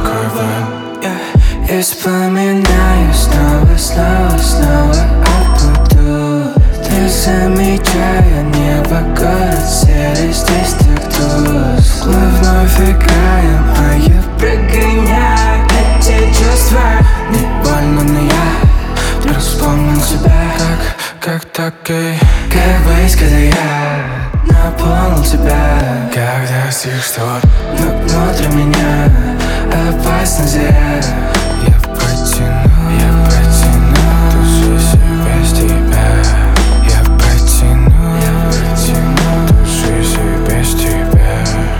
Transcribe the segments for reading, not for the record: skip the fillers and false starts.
какой вы. Я вспоминаю снова откуда ты, замечая небо, город серый, здесь так тускло. Мы вновь играем, а я прогоняю эти чувства. Мне больно, но я вдруг вспомнил тебя. Как так, эй? Как быть, когда я наполнил тебя? Когда стих штор, Но внутри меня опасно зря. я протяну душу себе без тебя. Я протяну душу себе без тебя.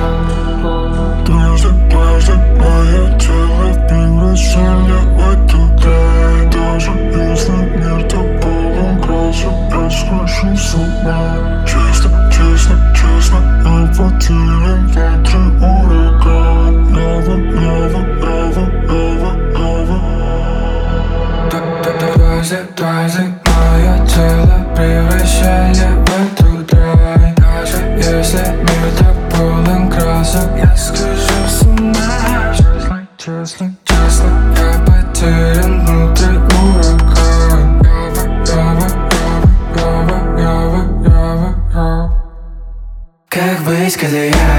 Дважды мое тело превращение в эту рай. Даже если мир то полон грозы, я схожу с ума. Честно, я потерян внутри ураган. Дважды мое тело превращали в этот рай. Даже если мир так полон красок, я схожу с ума. Честно, я потерян внутри ураган. Как быть, когда я